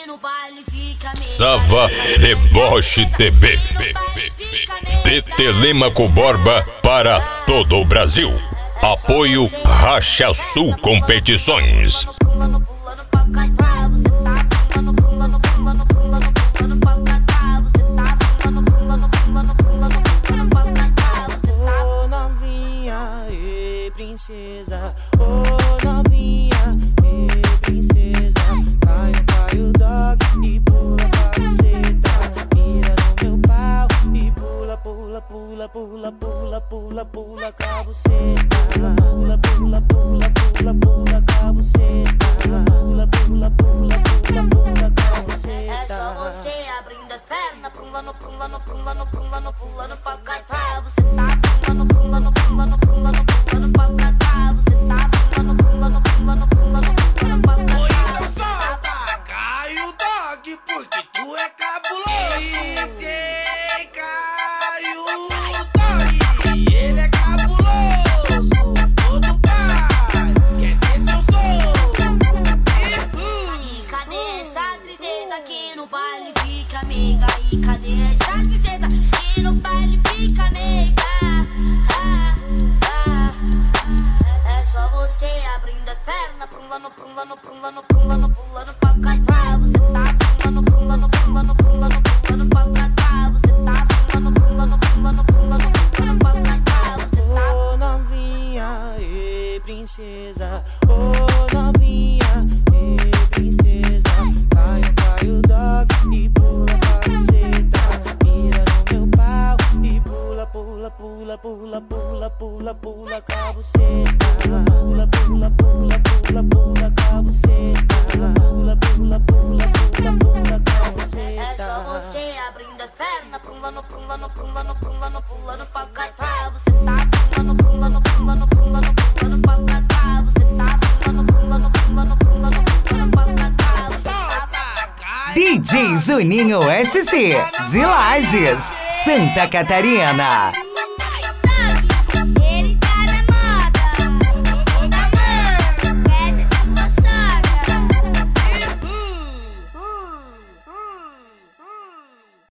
Sava Deboche TB de Telêmaco Borba para todo o Brasil. Apoio Racha Sul Competições. Ô novinha e princesa, ô novinha e princesa, cai o dog e pula pra buceta, mira no meu pau e pula, pula, pula, pula, pula, pula, pula com a buceta, pula, pula, pula, pula, pula com a buceta, pula, pula, pula, pula, pula com a buceta. É só você abrindo as pernas, pulando, pulando, pulando, pulando, pulando pra cá, você tá pulando, pulando, pulando, pulando, pulando pra cá, você tá pulando, pulando, pulando, pulando, pulando pra cá. Oi, então solta, cai o dog, porque tu é cabuloso. DJ Caio Dog, ele é cabuloso. Todo pai quer ser seu sogro. E cadê essas princesas que no baile fica amiga? E cadê essas princesas que no baile fica amiga? É só você abrindo as pernas, pulando, pulando, pulando, pulando, pulando pra cá, você tá pulando, pulando, pulando, pulando, pulando pra cá, você tá pulando, pulando, pulando, pulando, pulando pra cá, você tá. Ô novinha e princesa, ô novinha e princesa, cai o dog e pula pra buceta, mira no meu pau e pula, pula, pula, pula, pula, pula, pula com a buceta, pula, pula, pula, pula, pula com a buceta, pula, pula, pula, pula, pula com a buceta. É só você abrindo as pernas, pulando, pulando, pulando, pulando, pulando pra cá, você tá pulando, pulando, pulando, pulando, pulando pra cá, você tá pulando, pulando, pulando, pulando, pulando pra cá, você tá. DJ Juninho SC, de Lages, Santa Catarina.